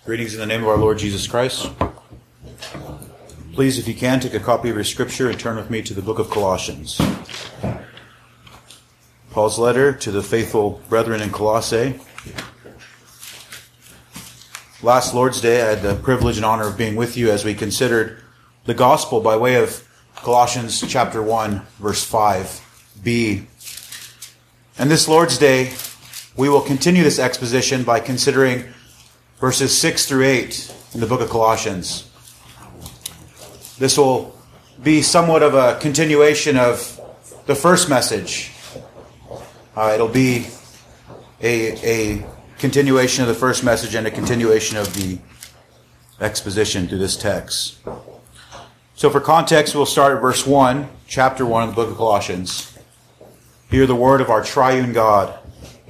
Greetings in the name of our Lord Jesus Christ. Please, if you can, take a copy of your scripture and turn with me to the book of Colossians. Paul's letter to the faithful brethren in Colossae. Last Lord's Day, I had the privilege and honor of being with you as we considered the gospel by way of Colossians chapter 1, verse 5b. And this Lord's Day, we will continue this exposition by considering verses 6 through 8 in the book of Colossians. This will be somewhat of a continuation of the first message. It'll be a continuation of the first message and a continuation of the exposition through this text. So for context, we'll start at verse 1, chapter 1 of the book of Colossians. Hear the word of our triune God.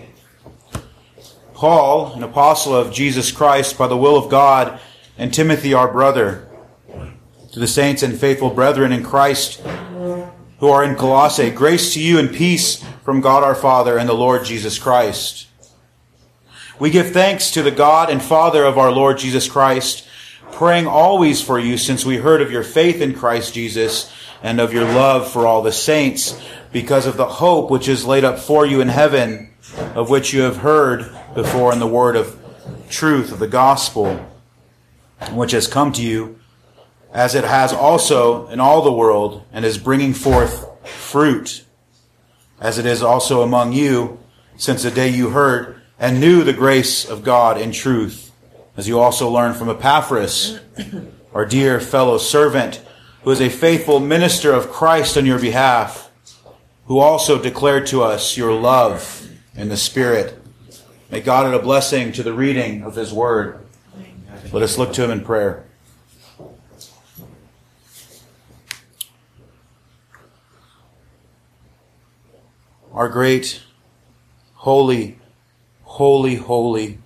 Paul, an apostle of Jesus Christ by the will of God, and Timothy, our brother, to the saints and faithful brethren in Christ who are in Colossae, grace to you and peace from God our Father and the Lord Jesus Christ. We give thanks to the God and Father of our Lord Jesus Christ, praying always for you, since we heard of your faith in Christ Jesus and of your love for all the saints, because of the hope which is laid up for you in heaven, of which you have heard before in the word of truth of the gospel, which has come to you, as it has also in all the world, and is bringing forth fruit, as it is also among you, since the day you heard and knew the grace of God in truth, as you also learned from Epaphras, our dear fellow servant, who is a faithful minister of Christ on your behalf, who also declared to us your love in the Spirit. May God add a blessing to the reading of His Word. Let us look to Him in prayer. Our great, holy, holy, holy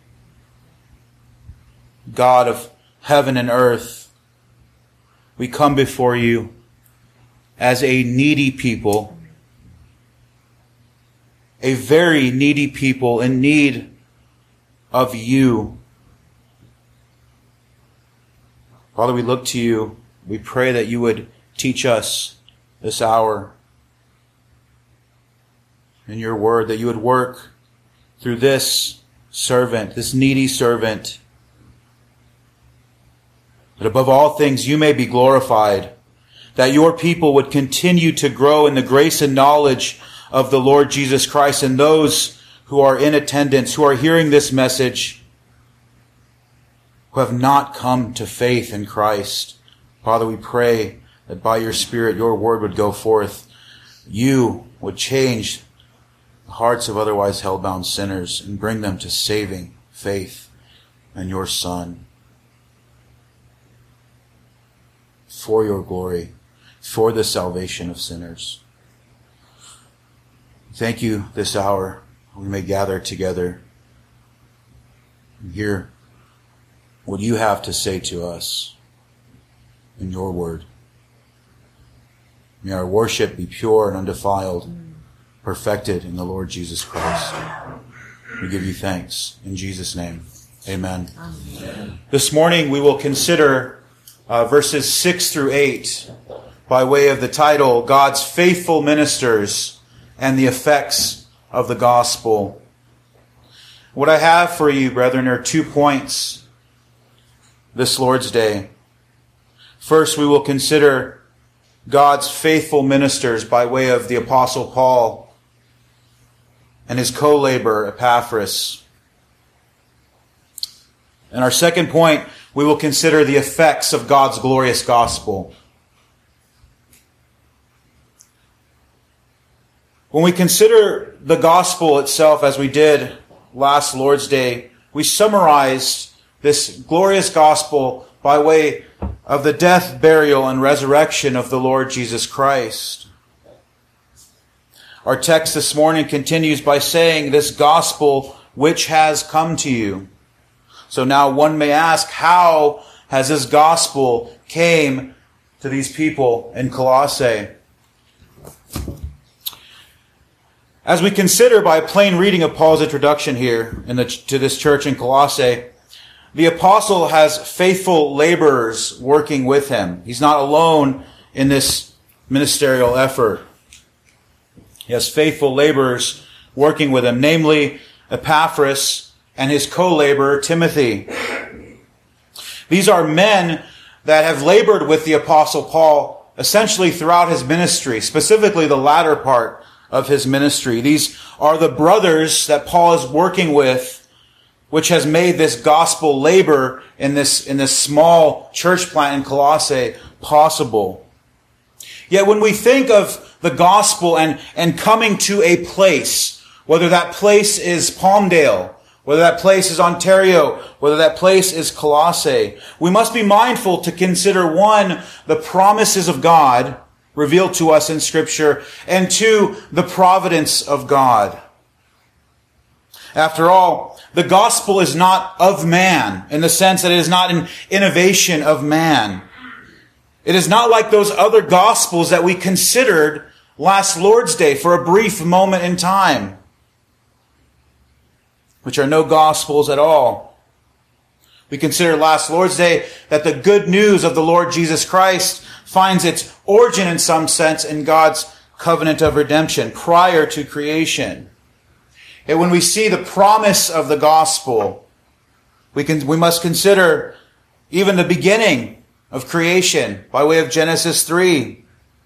God of heaven and earth, we come before you as a needy people, a very needy people in need of you. Father, we look to you. We pray that you would teach us this hour in your word, that you would work through this servant, this needy servant, that above all things you may be glorified, that your people would continue to grow in the grace and knowledge of the Lord Jesus Christ, and those who are in attendance, who are hearing this message, who have not come to faith in Christ. Father, we pray that by your Spirit, your word would go forth. You would change the hearts of otherwise hell-bound sinners and bring them to saving faith in your Son. For your glory, for the salvation of sinners. Thank you this hour. We may gather together and hear what you have to say to us in your word. May our worship be pure and undefiled, perfected in the Lord Jesus Christ. We give you thanks. In Jesus' name, amen. Amen. This morning we will consider verses 6 through 8 by way of the title, God's Faithful Ministers and the Effects of the Gospel. What I have for you, brethren, are 2 points this Lord's Day. First, we will consider God's faithful ministers by way of the Apostle Paul and his co-laborer Epaphras. And our second point, we will consider the effects of God's glorious gospel. When we consider the gospel itself, as we did last Lord's Day, we summarized this glorious gospel by way of the death, burial, and resurrection of the Lord Jesus Christ. Our text this morning continues by saying, this gospel which has come to you. So now one may ask, how has this gospel came to these people in Colossae? As we consider by a plain reading of Paul's introduction here to this church in Colossae, the apostle has faithful laborers working with him. He's not alone in this ministerial effort. He has faithful laborers working with him, namely Epaphras and his co-laborer Timothy. These are men that have labored with the apostle Paul essentially throughout his ministry, specifically the latter part of his ministry. These are the brothers that Paul is working with, which has made this gospel labor in this small church plant in Colossae possible. Yet when we think of the gospel and coming to a place, whether that place is Palmdale, whether that place is Ontario, whether that place is Colossae, we must be mindful to consider, one, the promises of God revealed to us in Scripture, and two, the providence of God. After all, the gospel is not of man, in the sense that it is not an innovation of man. It is not like those other gospels that we considered last Lord's Day for a brief moment in time, which are no gospels at all. We considered last Lord's Day that the good news of the Lord Jesus Christ finds its origin in some sense in God's covenant of redemption prior to creation. And when we see the promise of the gospel, we must consider even the beginning of creation by way of Genesis 3,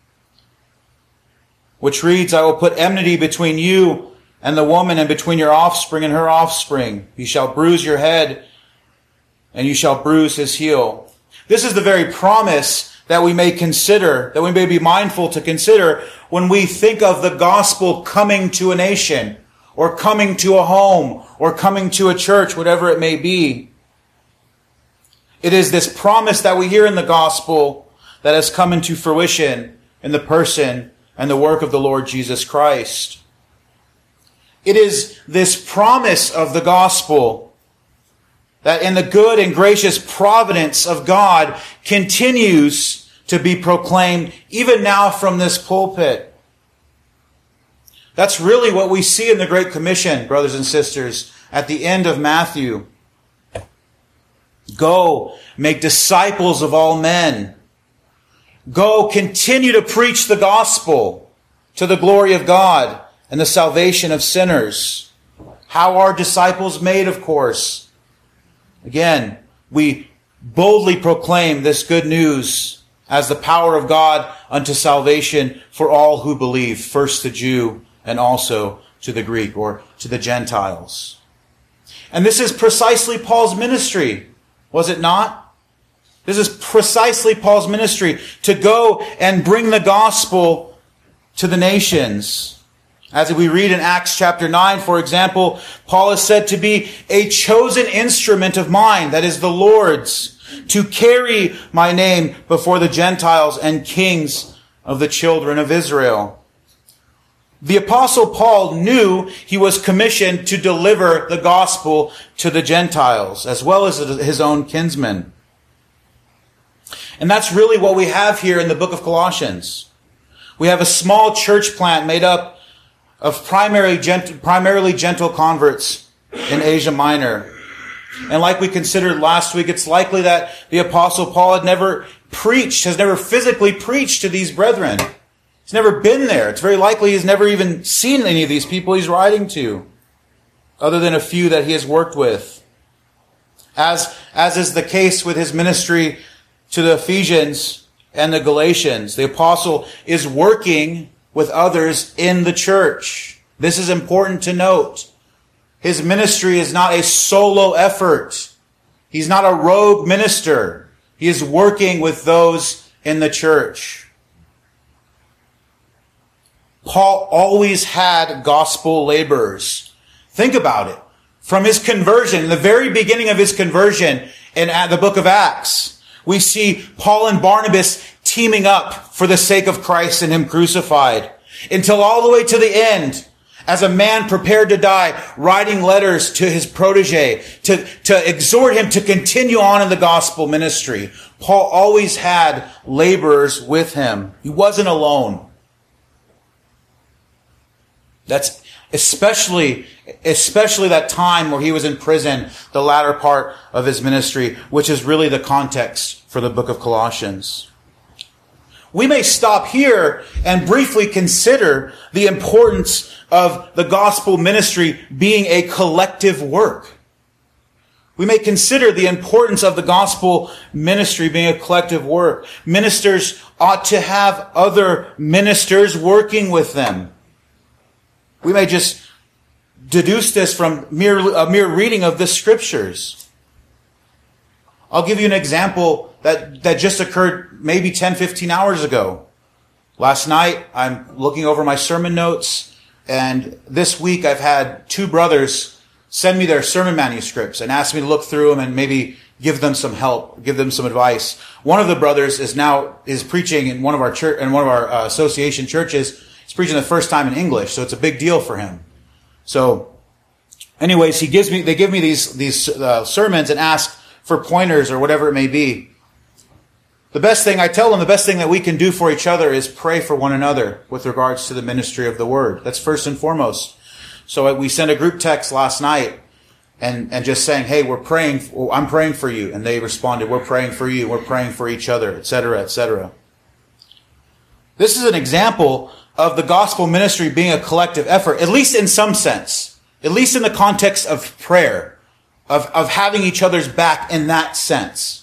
which reads, "I will put enmity between you and the woman, and between your offspring and her offspring. He shall bruise your head, and you shall bruise his heel." This is the very promise that we may consider, that we may be mindful to consider when we think of the gospel coming to a nation, or coming to a home, or coming to a church, whatever it may be. It is this promise that we hear in the gospel that has come into fruition in the person and the work of the Lord Jesus Christ. It is this promise of the gospel that in the good and gracious providence of God continues to be proclaimed even now from this pulpit. That's really what we see in the Great Commission, brothers and sisters, at the end of Matthew. Go, make disciples of all men. Go, continue to preach the gospel to the glory of God and the salvation of sinners. How are disciples made, of course? Again, we boldly proclaim this good news as the power of God unto salvation for all who believe, first the Jew and also to the Greek, or to the Gentiles. And this is precisely Paul's ministry, was it not? This is precisely Paul's ministry, to go and bring the gospel to the nations. As we read in Acts chapter 9, for example, Paul is said to be a chosen instrument of mine, that is the Lord's, to carry my name before the Gentiles and kings of the children of Israel. The apostle Paul knew he was commissioned to deliver the gospel to the Gentiles, as well as his own kinsmen. And that's really what we have here in the book of Colossians. We have a small church plant made up of primarily gentle converts in Asia Minor. And like we considered last week, it's likely that the apostle Paul has never physically preached to these brethren. He's never been there. It's very likely he's never even seen any of these people he's writing to, other than a few that he has worked with. As is the case with his ministry to the Ephesians and the Galatians, the apostle is working with others in the church. This is important to note. His ministry is not a solo effort. He's not a rogue minister. He is working with those in the church. Paul always had gospel laborers. Think about it. From his conversion, the very beginning of his conversion in the book of Acts, we see Paul and Barnabas teaming up for the sake of Christ and him crucified, until all the way to the end, as a man prepared to die, writing letters to his protege to exhort him to continue on in the gospel ministry. Paul always had laborers with him. He wasn't alone. That's Especially that time where he was in prison, the latter part of his ministry, which is really the context for the book of Colossians. We may stop here and briefly consider the importance of the gospel ministry being a collective work. We may consider the importance of the gospel ministry being a collective work. Ministers ought to have other ministers working with them. We may just deduce this from a mere reading of the scriptures. I'll give you an example that just occurred maybe 10, 15 hours ago. Last night, I'm looking over my sermon notes, and this week I've had two brothers send me their sermon manuscripts and ask me to look through them and maybe give them some help, give them some advice. One of the brothers is preaching in one of our association churches. He's preaching the first time in English, so it's a big deal for him. So, anyways, they give me these sermons and ask for pointers or whatever it may be. I tell them the best thing that we can do for each other is pray for one another with regards to the ministry of the word. That's first and foremost. So we sent a group text last night and just saying, hey, I'm praying for you. And they responded, we're praying for you, we're praying for each other, etc., etc. This is an example of the gospel ministry being a collective effort, at least in some sense, at least in the context of prayer, of having each other's back in that sense.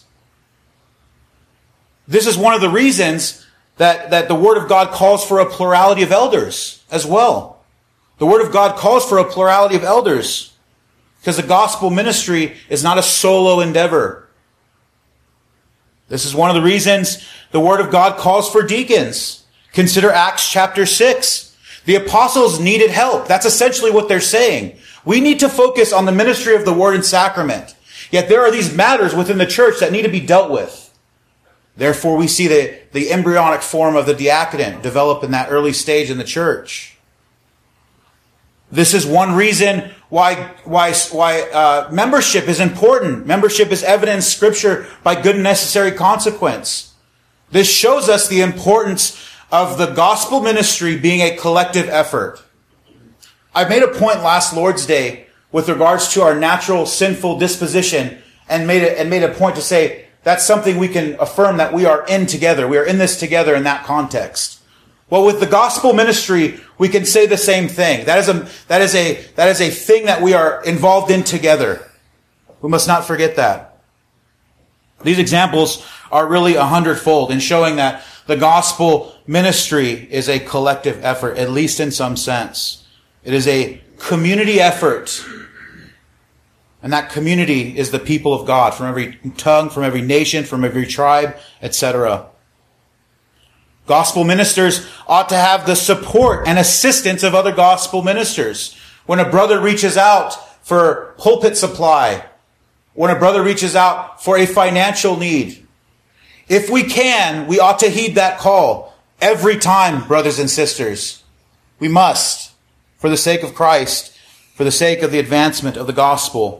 This is one of the reasons that the Word of God calls for a plurality of elders as well. The Word of God calls for a plurality of elders because the gospel ministry is not a solo endeavor. This is one of the reasons the Word of God calls for deacons. Consider Acts chapter 6. The apostles needed help. That's essentially what they're saying. We need to focus on the ministry of the Word and sacrament. Yet there are these matters within the church that need to be dealt with. Therefore, we see the embryonic form of the diaconate develop in that early stage in the church. This is one reason why membership is important. Membership is evident in Scripture by good and necessary consequence. This shows us the importance of the gospel ministry being a collective effort. I made a point last Lord's Day with regards to our natural sinful disposition and made a point to say that's something we can affirm that we are in together. We are in this together in that context. Well, with the gospel ministry, we can say the same thing. That is a thing that we are involved in together. We must not forget that. These examples are really 100-fold in showing that the gospel ministry is a collective effort, at least in some sense. It is a community effort. And that community is the people of God from every tongue, from every nation, from every tribe, etc. Gospel ministers ought to have the support and assistance of other gospel ministers. When a brother reaches out for pulpit supply, when a brother reaches out for a financial need, if we can, we ought to heed that call every time, brothers and sisters. We must, for the sake of Christ, for the sake of the advancement of the gospel.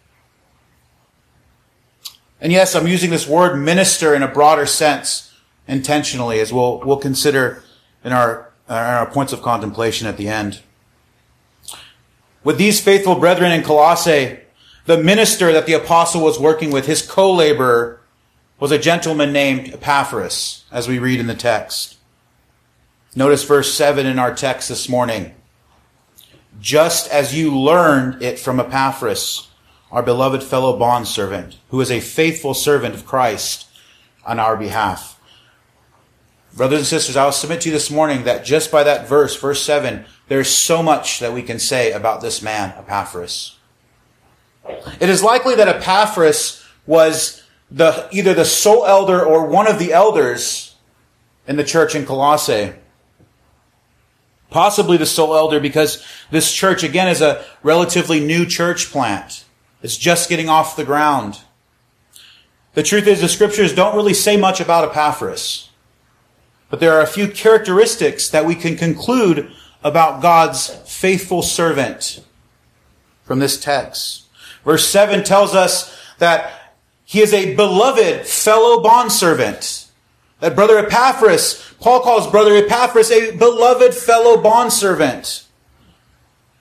And yes, I'm using this word minister in a broader sense intentionally, as we'll consider in our points of contemplation at the end. With these faithful brethren in Colossae, the minister that the apostle was working with, his co-laborer, was a gentleman named Epaphras, as we read in the text. Notice verse 7 in our text this morning. Just as you learned it from Epaphras, our beloved fellow bondservant, who is a faithful servant of Christ on our behalf. Brothers and sisters, I will submit to you this morning that just by that verse 7, there's so much that we can say about this man, Epaphras. It is likely that Epaphras was either the sole elder or one of the elders in the church in Colossae. Possibly the sole elder because this church, again, is a relatively new church plant. It's just getting off the ground. The truth is, the scriptures don't really say much about Epaphras. But there are a few characteristics that we can conclude about God's faithful servant from this text. Verse 7 tells us that he is a beloved fellow bondservant. That brother Epaphras, Paul calls brother Epaphras a beloved fellow bondservant.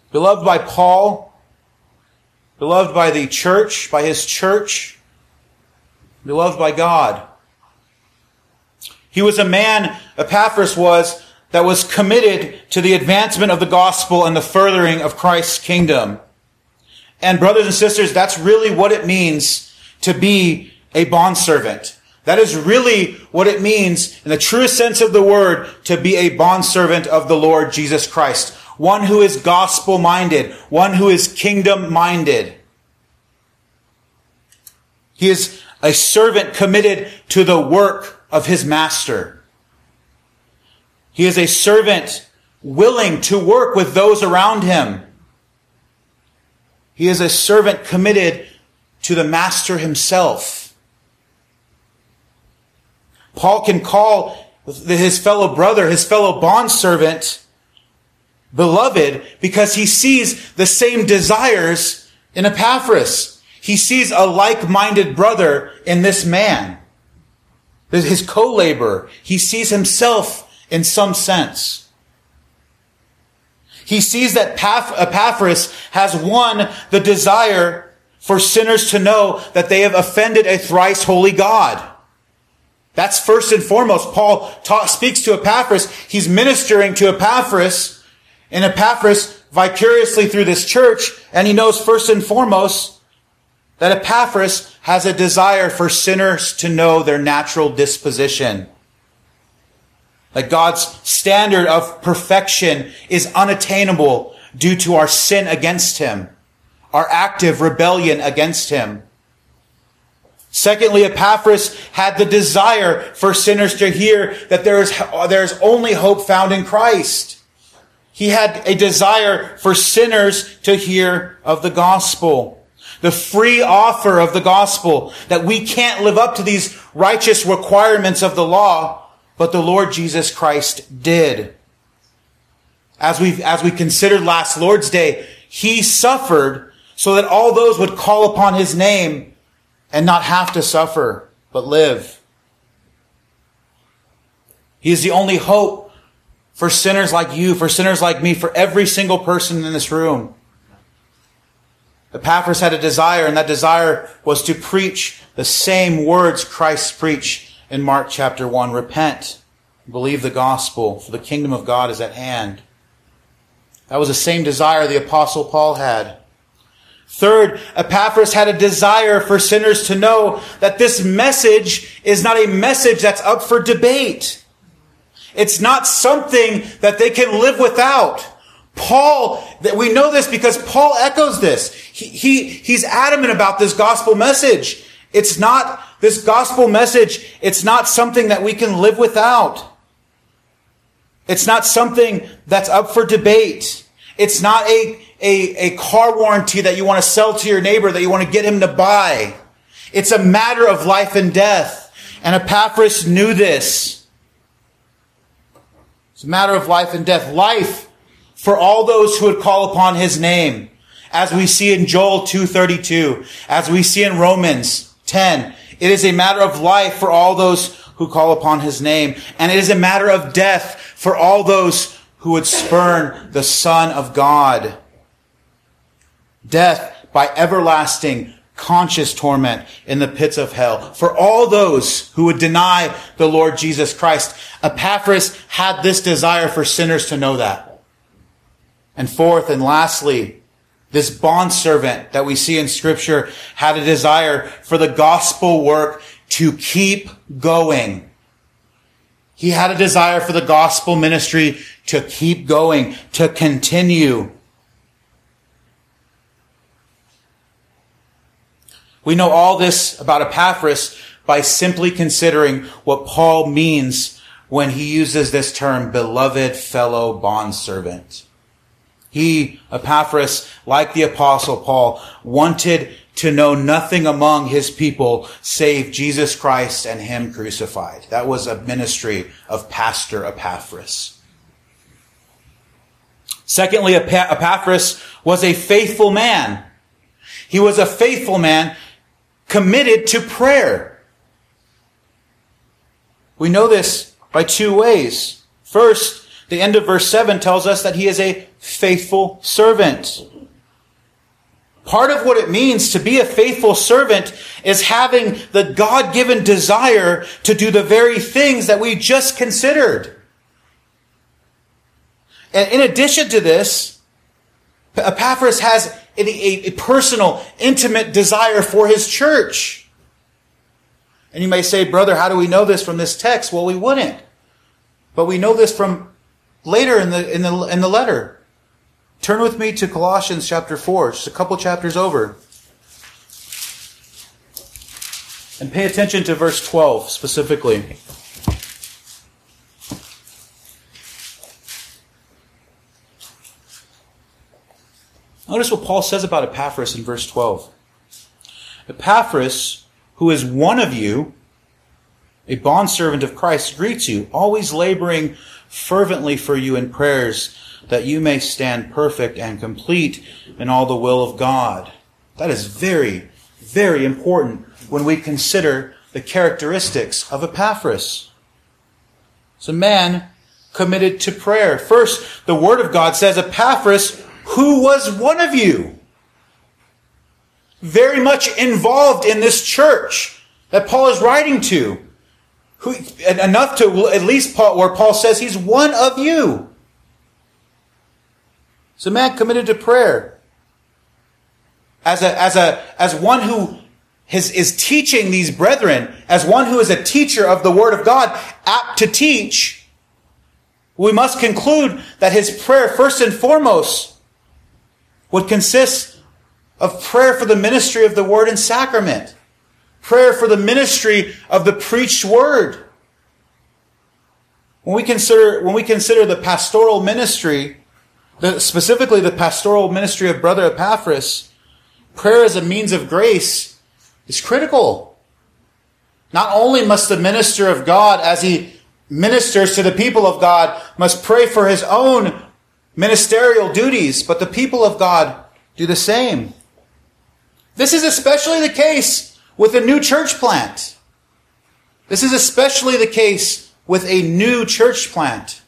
beloved by Paul, beloved by the church, by his church, beloved by God. He was a man, Epaphras was, that was committed to the advancement of the gospel and the furthering of Christ's kingdom. And brothers and sisters, that's really what it means to be a bondservant. That is really what it means, in the truest sense of the word, to be a bondservant of the Lord Jesus Christ. One who is gospel-minded, one who is kingdom-minded. He is a servant committed to the work of his master. He is a servant willing to work with those around him. He is a servant committed to the master himself. Paul can call his fellow brother, his fellow bondservant, beloved, because he sees the same desires in Epaphras. He sees a like-minded brother in this man, his co-laborer. He sees himself in some sense. He sees that Epaphras has won the desire for sinners to know that they have offended a thrice holy God. That's first and foremost. Paul speaks to Epaphras. He's ministering to Epaphras, and Epaphras vicariously through this church, and he knows first and foremost that Epaphras has a desire for sinners to know their natural disposition. That God's standard of perfection is unattainable due to our sin against him, our active rebellion against him. Secondly, Epaphras had the desire for sinners to hear that there is only hope found in Christ. He had a desire for sinners to hear of the gospel, the free offer of the gospel, that we can't live up to these righteous requirements of the law, but the Lord Jesus Christ did. As we considered last Lord's Day, he suffered so that all those would call upon his name and not have to suffer, but live. He is the only hope for sinners like you, for sinners like me, for every single person in this room. Epaphras had a desire, and that desire was to preach the same words Christ preached in Mark chapter 1. Repent, believe the gospel, for the kingdom of God is at hand. That was the same desire the Apostle Paul had. Third, Epaphras had a desire for sinners to know that this message is not a message that's up for debate. It's not something that they can live without. We know this because Paul echoes this. He's adamant about this gospel message. It's not something that we can live without. It's not something that's up for debate. It's not a car warranty that you want to sell to your neighbor, that you want to get him to buy. It's a matter of life and death. And Epaphras knew this. It's a matter of life and death. Life for all those who would call upon his name. As we see in Joel 2:32, as we see in Romans 10, it is a matter of life for all those who call upon his name. And it is a matter of death for all those who would spurn the Son of God. Death by everlasting, conscious torment in the pits of hell. For all those who would deny the Lord Jesus Christ. Epaphras had this desire for sinners to know that. And fourth and lastly, this bondservant that we see in Scripture had a desire for the gospel work to keep going. He had a desire for the gospel ministry to keep going, to continue. We know all this about Epaphras by simply considering what Paul means when he uses this term, beloved fellow bondservant. He, Epaphras, like the Apostle Paul, wanted to know nothing among his people save Jesus Christ and him crucified. That was a ministry of Pastor Epaphras. Secondly, Epaphras was a faithful man. He was a faithful man committed to prayer. We know this by two ways. First, the end of verse 7 tells us that he is a faithful servant. Part of what it means to be a faithful servant is having the God-given desire to do the very things that we just considered. And in addition to this, Epaphras has a personal, intimate desire for his church. And you may say, brother, how do we know this from this text? Well, we wouldn't. But we know this from later in the letter. Turn with me to Colossians chapter 4, just a couple chapters over. And pay attention to verse 12 specifically. Notice what Paul says about Epaphras in verse 12. Epaphras, who is one of you, a bondservant of Christ, greets you, always laboring fervently for you in prayers, that you may stand perfect and complete in all the will of God. That is very, very important when we consider the characteristics of Epaphras. It's a man committed to prayer. First, the Word of God says, Epaphras, who was one of you, very much involved in this church that Paul is writing to. Enough to at least where Paul says he's one of you. It's a man committed to prayer. As one who is teaching these brethren, as one who is a teacher of the Word of God, apt to teach, we must conclude that his prayer, first and foremost, would consist of prayer for the ministry of the Word and sacrament. Prayer for the ministry of the preached Word. When we consider the pastoral ministry, specifically the pastoral ministry of Brother Epaphras, prayer as a means of grace is critical. Not only must the minister of God, as he ministers to the people of God, must pray for his own ministerial duties, but the people of God do the same. This is especially the case with a new church plant. This is especially the case with a new church plant.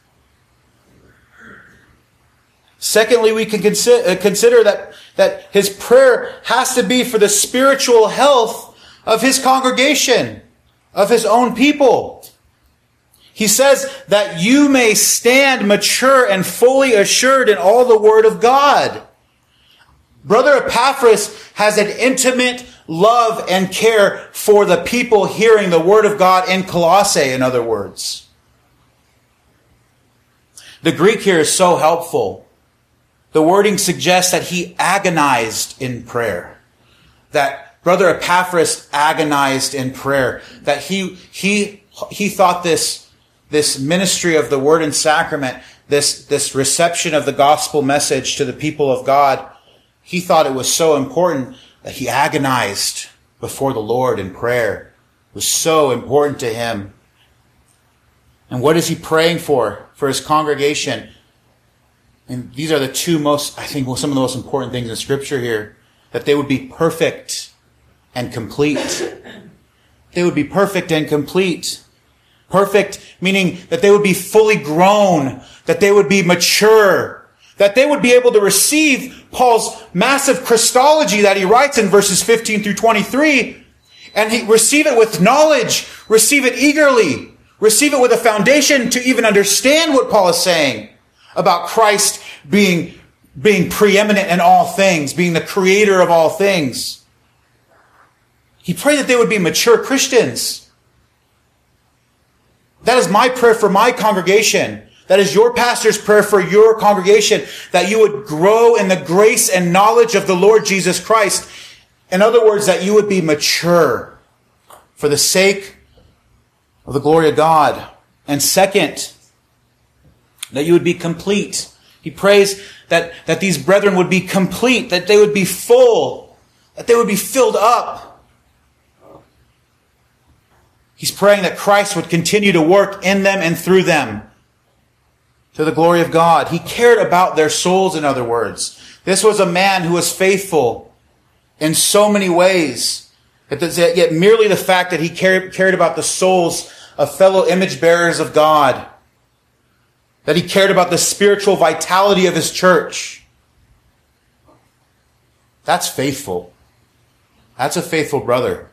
Secondly, we can consider that his prayer has to be for the spiritual health of his congregation, of his own people. He says that you may stand mature and fully assured in all the Word of God. Brother Epaphras has an intimate love and care for the people hearing the Word of God in Colossae, in other words. The Greek here is so helpful. The wording suggests that he agonized in prayer. That Brother Epaphras agonized in prayer. That he thought this ministry of the Word and Sacrament, this reception of the gospel message to the people of God, he thought it was so important that he agonized before the Lord in prayer. It was so important to him. And what is he praying for his congregation? And these are the two most, I think, some of the most important things in Scripture here. That they would be perfect and complete. They would be perfect and complete. Perfect meaning that they would be fully grown. That they would be mature. That they would be able to receive Paul's massive Christology that he writes in verses 15 through 23. And receive it with knowledge. Receive it eagerly. Receive it with a foundation to even understand what Paul is saying about Christ being preeminent in all things, being the creator of all things. He prayed that they would be mature Christians. That is my prayer for my congregation. That is your pastor's prayer for your congregation, that you would grow in the grace and knowledge of the Lord Jesus Christ. In other words, that you would be mature for the sake of the glory of God. And second, that you would be complete. He prays that these brethren would be complete, that they would be full, that they would be filled up. He's praying that Christ would continue to work in them and through them to the glory of God. He cared about their souls, in other words. This was a man who was faithful in so many ways. Yet merely the fact that he cared about the souls of fellow image bearers of God that he cared about the spiritual vitality of his church. That's faithful. That's a faithful brother.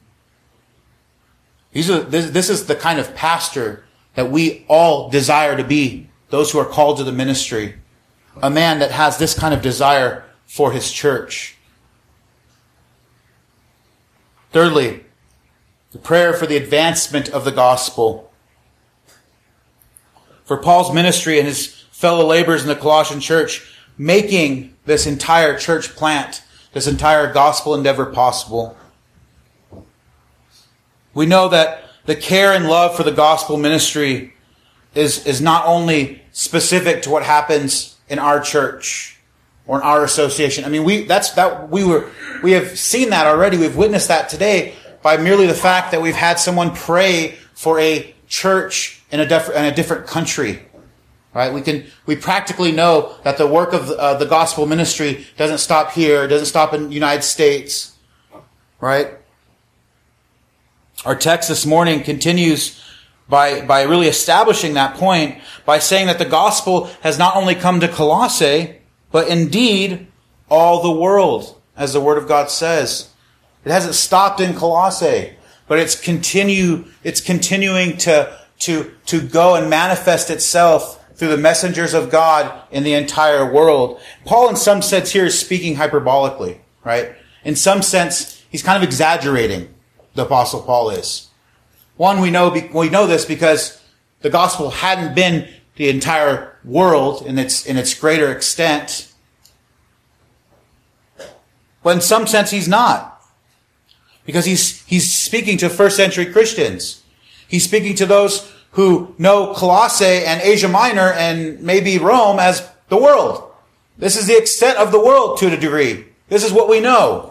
This is the kind of pastor that we all desire to be, those who are called to the ministry. A man that has this kind of desire for his church. Thirdly, the prayer for the advancement of the gospel. For Paul's ministry and his fellow laborers in the Colossian church, making this entire church plant, this entire gospel endeavor possible. We know that the care and love for the gospel ministry is not only specific to what happens in our church or in our association. I mean, we have seen that already. We've witnessed that today by merely the fact that we've had someone pray for a church in a different country. Right? We practically know that the work of the gospel ministry doesn't stop here, it doesn't stop in the United States. Right? Our text this morning continues by really establishing that point by saying that the gospel has not only come to Colossae, but indeed all the world, as the Word of God says. It hasn't stopped in Colossae, but it's continuing to go and manifest itself through the messengers of God in the entire world. Paul, in some sense, here is speaking hyperbolically, right? In some sense, he's kind of exaggerating, the Apostle Paul is. One, we know this because the gospel hadn't been the entire world in its greater extent. But in some sense, he's not. Because he's speaking to first century Christians. He's speaking to those who know Colossae and Asia Minor and maybe Rome as the world. This is the extent of the world to a degree. This is what we know.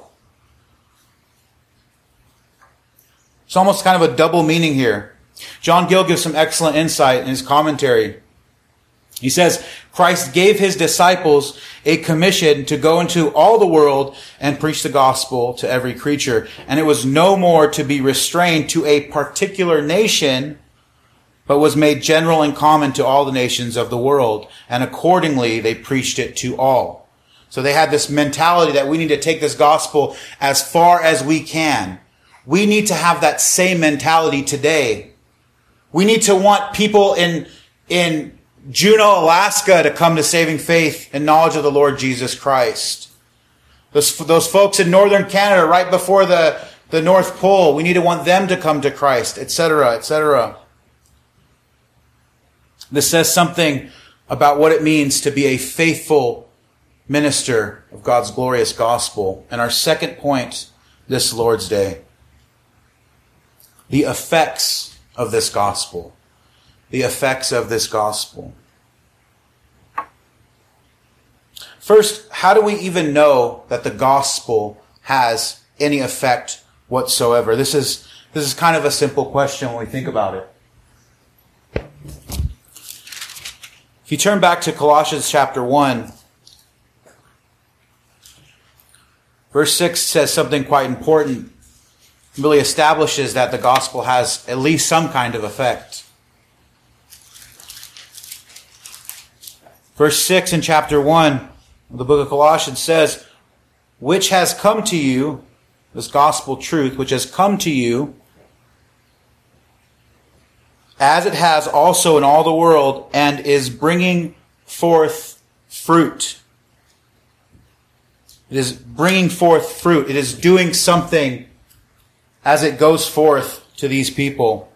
It's almost kind of a double meaning here. John Gill gives some excellent insight in his commentary. He says, Christ gave his disciples a commission to go into all the world and preach the gospel to every creature. And it was no more to be restrained to a particular nation, but was made general and common to all the nations of the world. And accordingly, they preached it to all. So they had this mentality that we need to take this gospel as far as we can. We need to have that same mentality today. We need to want people in Juneau, Alaska to come to saving faith and knowledge of the Lord Jesus Christ. Those folks in northern Canada right before the North Pole, we need to want them to come to Christ, etc., etc. This says something about what it means to be a faithful minister of God's glorious gospel. And our second point this Lord's Day, the effects of this gospel. The effects of this gospel. First, how do we even know that the gospel has any effect whatsoever? This is kind of a simple question when we think about it. If you turn back to Colossians chapter 1, verse 6 says something quite important. It really establishes that the gospel has at least some kind of effect. Verse 6 in chapter 1 of the book of Colossians says, which has come to you, this gospel truth, which has come to you, as it has also in all the world, and is bringing forth fruit. It is bringing forth fruit. It is doing something as it goes forth to these people.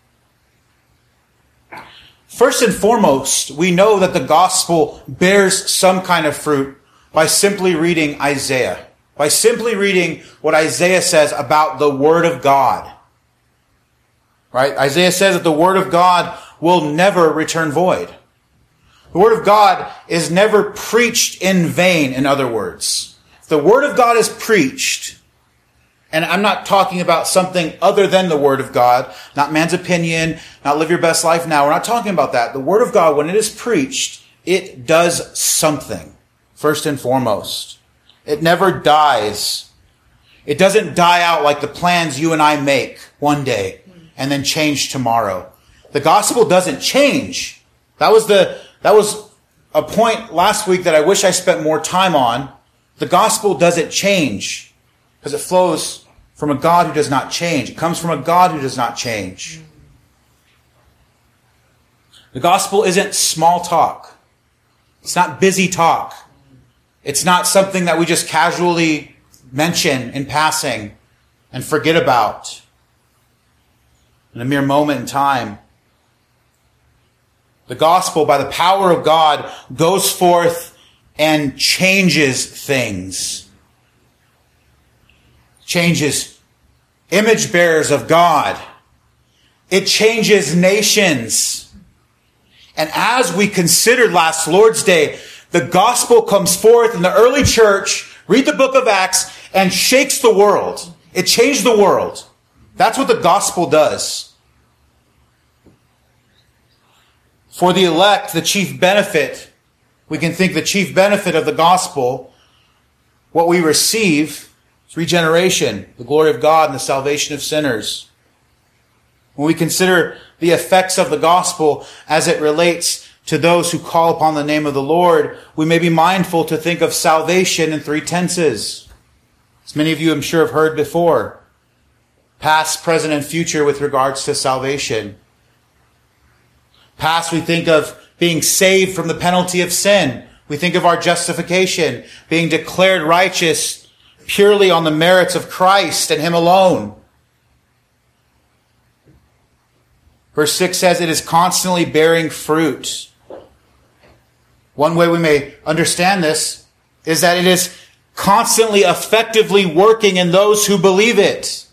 First and foremost, we know that the gospel bears some kind of fruit by simply reading Isaiah. By simply reading what Isaiah says about the Word of God. Right? Isaiah says that the Word of God will never return void. The Word of God is never preached in vain, in other words. If the Word of God is preached, and I'm not talking about something other than the Word of God, not man's opinion, not live your best life now. We're not talking about that. The Word of God, when it is preached, it does something, first and foremost. It never dies. It doesn't die out like the plans you and I make one day and then change tomorrow. The gospel doesn't change. That was a point last week that I wish I spent more time on. The gospel doesn't change because it flows from a God who does not change. It comes from a God who does not change. The gospel isn't small talk. It's not busy talk. It's not something that we just casually mention in passing and forget about in a mere moment in time. The gospel, by the power of God, goes forth and changes things. Changes image bearers of God. It changes nations. And as we considered last Lord's Day, the gospel comes forth in the early church, read the book of Acts, and shakes the world. It changed the world. That's what the gospel does. For the elect, the chief benefit, we can think the chief benefit of the gospel, what we receive, is regeneration, the glory of God and the salvation of sinners. When we consider the effects of the gospel as it relates to those who call upon the name of the Lord, we may be mindful to think of salvation in three tenses. As many of you I'm sure have heard before. Past, present, and future with regards to salvation. Past, we think of being saved from the penalty of sin. We think of our justification, being declared righteous purely on the merits of Christ and Him alone. Verse 6 says it is constantly bearing fruit. One way we may understand this is that it is constantly effectively working in those who believe it.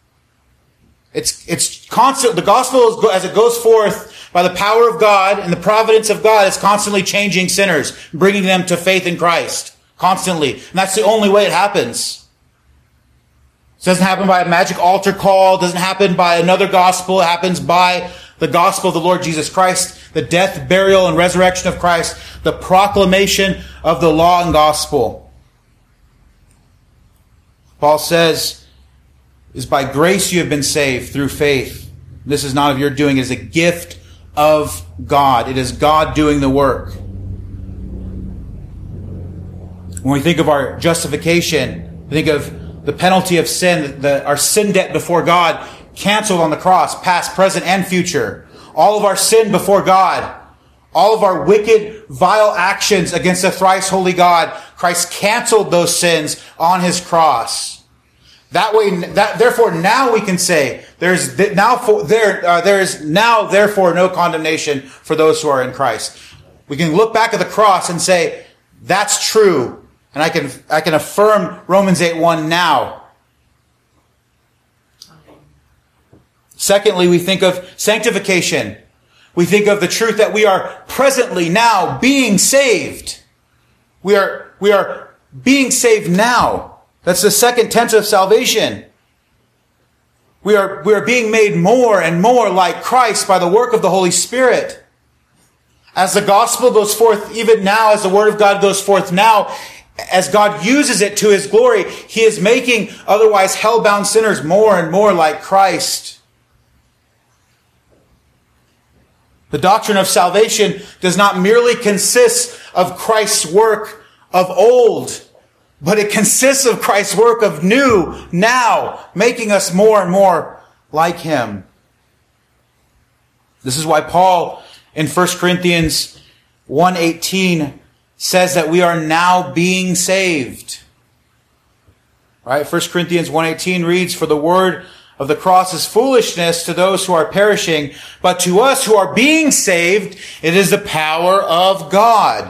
It's constant. The gospel, as it goes forth by the power of God and the providence of God, is constantly changing sinners, bringing them to faith in Christ. Constantly. And that's the only way it happens. It doesn't happen by a magic altar call. It doesn't happen by another gospel. It happens by the gospel of the Lord Jesus Christ, the death, burial, and resurrection of Christ, the proclamation of the law and gospel. Paul says, "It is by grace you have been saved through faith. This is not of your doing. It is a gift of God." It is God doing the work. When we think of our justification, we think of the penalty of sin, our sin debt before God canceled on the cross, past, present, and future. All of our sin before God, all of our wicked, vile actions against the thrice holy God, Christ canceled those sins on His cross. Therefore, now we can say there is now therefore no condemnation for those who are in Christ. We can look back at the cross and say that's true, and I can affirm Romans 8:1 now. Secondly, we think of sanctification. We think of the truth that we are presently now being saved. We are being saved now. That's the second tense of salvation. We are being made more and more like Christ by the work of the Holy Spirit. As the gospel goes forth even now, as the word of God goes forth now, as God uses it to His glory, He is making otherwise hell-bound sinners more and more like Christ. The doctrine of salvation does not merely consist of Christ's work of old, but it consists of Christ's work of new, now, making us more and more like Him. This is why Paul in 1 Corinthians 1:18 says that we are now being saved. Right? 1 Corinthians 1:18 reads, "For the word of the cross is foolishness to those who are perishing, but to us who are being saved, it is the power of God."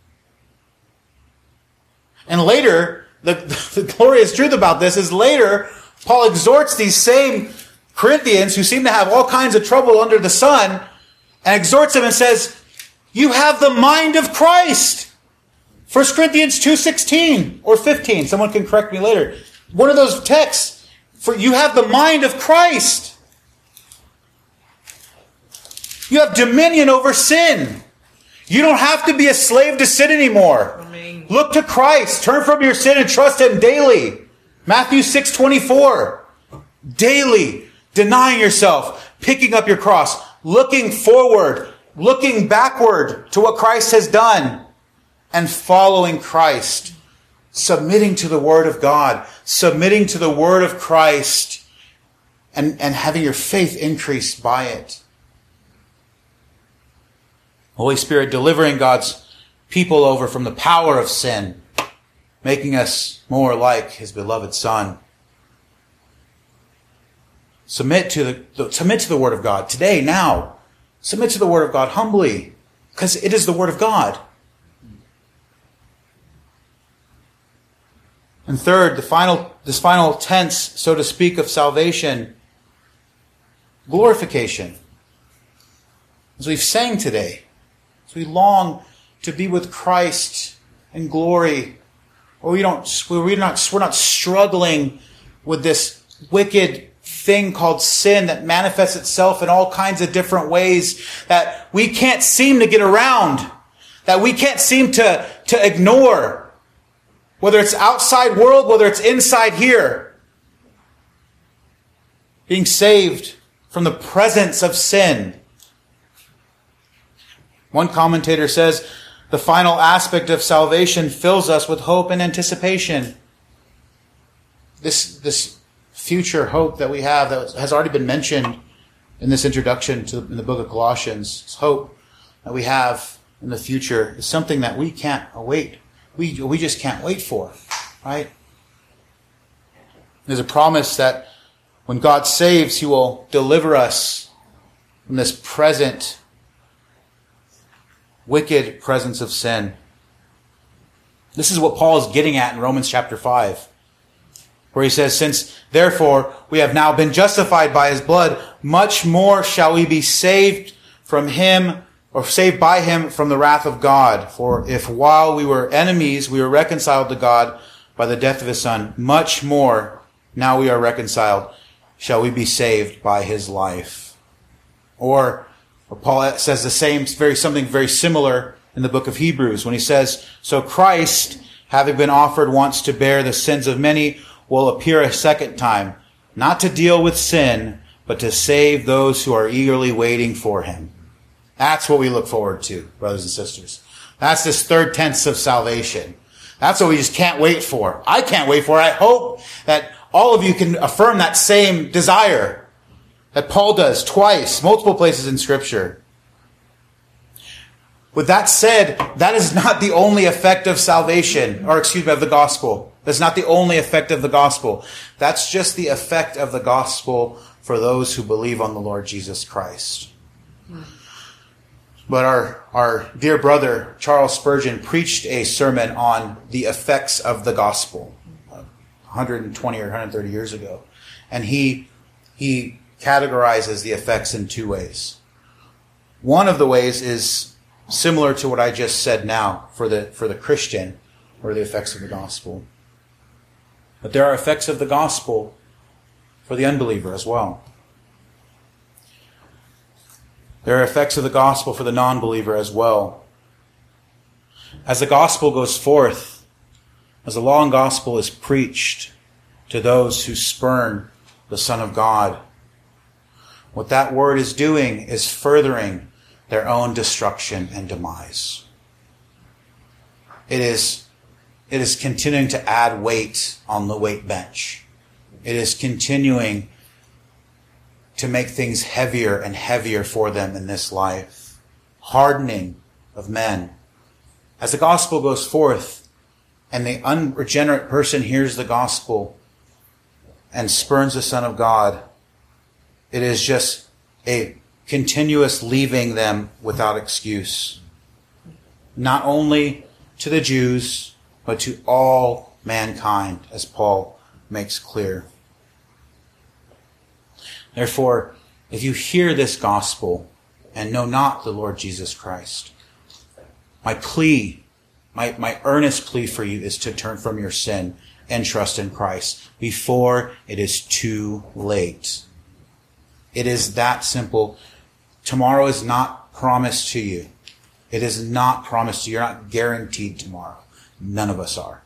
And later, the glorious truth about this is later, Paul exhorts these same Corinthians who seem to have all kinds of trouble under the sun, and exhorts them and says, you have the mind of Christ. 1 Corinthians 2:16 or 15. Someone can correct me later. One of those texts. For you have the mind of Christ. You have dominion over sin. You don't have to be a slave to sin anymore. Amen. Look to Christ. Turn from your sin and trust Him daily. Matthew 6:24. Daily denying yourself, picking up your cross, looking forward looking backward to what Christ has done and following Christ, submitting to the Word of God, submitting to the Word of Christ, and having your faith increased by it. Holy Spirit delivering God's people over from the power of sin, making us more like His beloved Son. Submit to the Word of God today, now. Submit to the Word of God humbly, because it is the Word of God. And third, this final tense, so to speak, of salvation, glorification. As we've sang today, as we long to be with Christ in glory, or we're not struggling with this wicked thing called sin that manifests itself in all kinds of different ways that we can't seem to get around, that we can't seem to ignore, whether it's outside world, whether it's inside here. Being saved from the presence of sin. One commentator says, the final aspect of salvation fills us with hope and anticipation. This future hope that we have that has already been mentioned in this introduction in the book of Colossians, this hope that we have in the future is something that we can't await. We just can't wait for, right? There's a promise that when God saves, He will deliver us from this present wicked presence of sin. This is what Paul is getting at in Romans chapter 5, where he says, since therefore we have now been justified by His blood, much more shall we be saved from Him, or saved by Him from the wrath of God. For if while we were enemies, we were reconciled to God by the death of His Son, much more now we are reconciled, shall we be saved by His life. Or Paul says something very similar in the book of Hebrews when he says, so Christ, having been offered once to bear the sins of many, will appear a second time, not to deal with sin, but to save those who are eagerly waiting for Him. That's what we look forward to, brothers and sisters. That's this third tense of salvation. That's what we just can't wait for. I can't wait for it. I hope that all of you can affirm that same desire that Paul does twice, multiple places in Scripture. With that said, that is not the only effect of salvation, of the gospel. That's not the only effect of the gospel. That's just the effect of the gospel for those who believe on the Lord Jesus Christ. But our dear brother, Charles Spurgeon, preached a sermon on the effects of the gospel 120 or 130 years ago. And he categorizes the effects in two ways. One of the ways is similar to what I just said now for the Christian, or the effects of the gospel. But there are effects of the gospel for the unbeliever as well. There are effects of the gospel for the non-believer as well. As the gospel goes forth, as the law and gospel is preached to those who spurn the Son of God, what that word is doing is furthering their own destruction and demise. It is continuing to add weight on the weight bench. It is continuing to make things heavier and heavier for them in this life. Hardening of men. As the gospel goes forth and the unregenerate person hears the gospel and spurns the Son of God, it is just a continuous leaving them without excuse. Not only to the Jews, but to all mankind, as Paul makes clear. Therefore, if you hear this gospel and know not the Lord Jesus Christ, my plea, my earnest plea for you is to turn from your sin and trust in Christ before it is too late. It is that simple. Tomorrow is not promised to you. It is not promised to you. You're not guaranteed tomorrow. None of us are.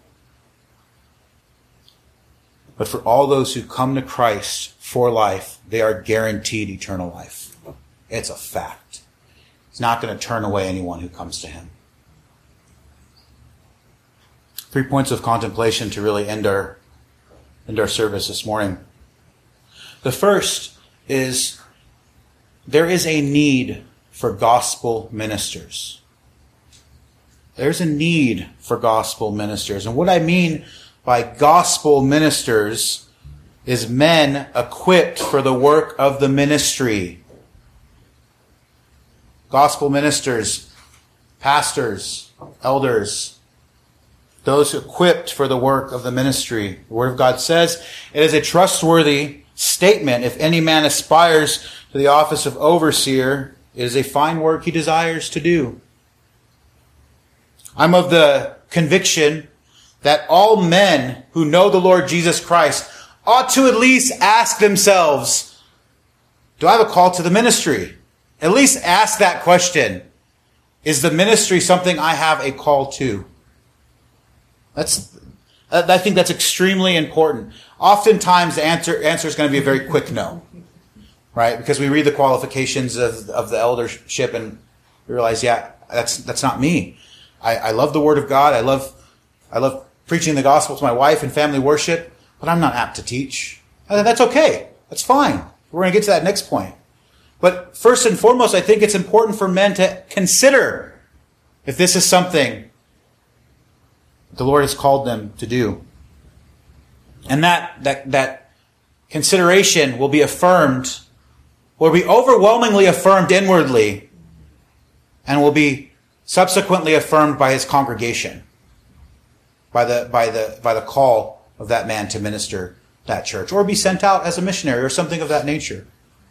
But for all those who come to Christ for life, they are guaranteed eternal life. It's a fact. He's not going to turn away anyone who comes to him. 3 points of contemplation to really end our service this morning. The first is there is a need for gospel ministers. There's a need for gospel ministers. And what I mean by gospel ministers is men equipped for the work of the ministry. Gospel ministers, pastors, elders, those equipped for the work of the ministry. The Word of God says it is a trustworthy statement. If any man aspires to the office of overseer, it is a fine work he desires to do. I'm of the conviction that all men who know the Lord Jesus Christ ought to at least ask themselves, do I have a call to the ministry? At least ask that question. Is the ministry something I have a call to? I think that's extremely important. Oftentimes the answer is going to be a very quick no. Right? Because we read the qualifications of the eldership and we realize, yeah, that's not me. I love the Word of God. I love preaching the gospel to my wife and family worship, but I'm not apt to teach. That's okay. That's fine. We're going to get to that next point. But first and foremost, I think it's important for men to consider if this is something the Lord has called them to do. And that consideration will be affirmed, will be overwhelmingly affirmed inwardly, and will be subsequently affirmed by his congregation, by the call of that man to minister that church, or be sent out as a missionary or something of that nature.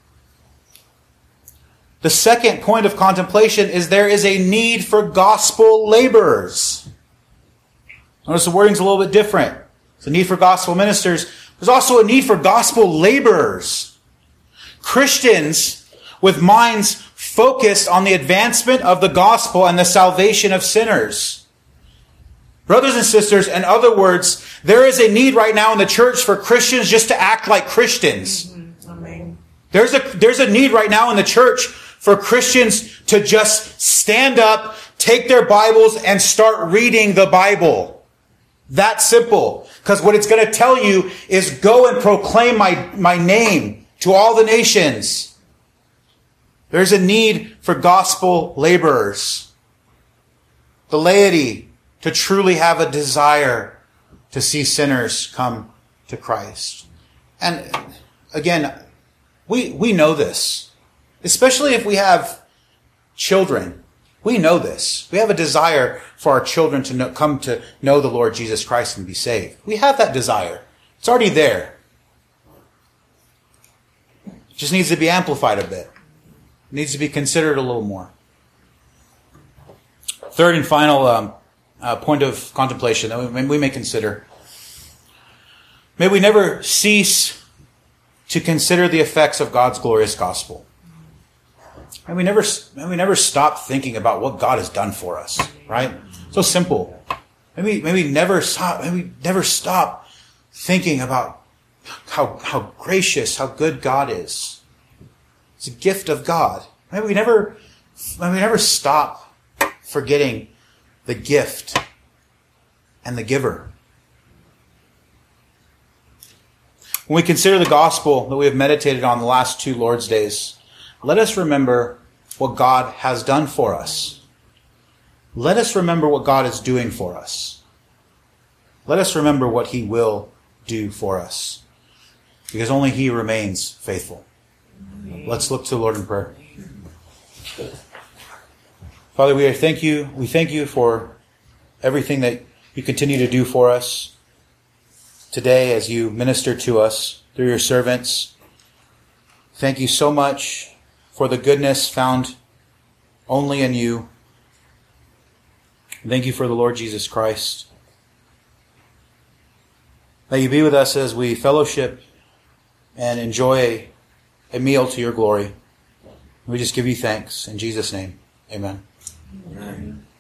The second point of contemplation is there is a need for gospel laborers. Notice the wording's a little bit different. There's a need for gospel ministers. There's also a need for gospel laborers. Christians with minds focused on the advancement of the gospel and the salvation of sinners. Brothers and sisters, in other words, there is a need right now in the church for Christians just to act like Christians. Amen. There's a need right now in the church for Christians to just stand up, take their Bibles, and start reading the Bible. That simple. Because what it's going to tell you is go and proclaim my name to all the nations. There's a need for gospel laborers. The laity to truly have a desire to see sinners come to Christ. And again, we know this. Especially if we have children. We know this. We have a desire for our children to come to know the Lord Jesus Christ and be saved. We have that desire. It's already there. It just needs to be amplified a bit. It needs to be considered a little more. Third and final point of contemplation that we may consider. May we never cease to consider the effects of God's glorious gospel. And we never stop thinking about what God has done for us, right? So simple. Maybe never stop thinking about how gracious, how good God is. It's a gift of God. Maybe we never stop forgetting the gift and the giver. When we consider the gospel that we have meditated on the last 2 Lord's Days, let us remember what God has done for us. Let us remember what God is doing for us. Let us remember what He will do for us. Because only He remains faithful. Let's look to the Lord in prayer. Father, we thank you for everything that you continue to do for us today as you minister to us through your servants. Thank you so much for the goodness found only in you. Thank you for the Lord Jesus Christ. May you be with us as we fellowship and enjoy a meal to your glory. We just give you thanks. In Jesus' name, amen. Amen.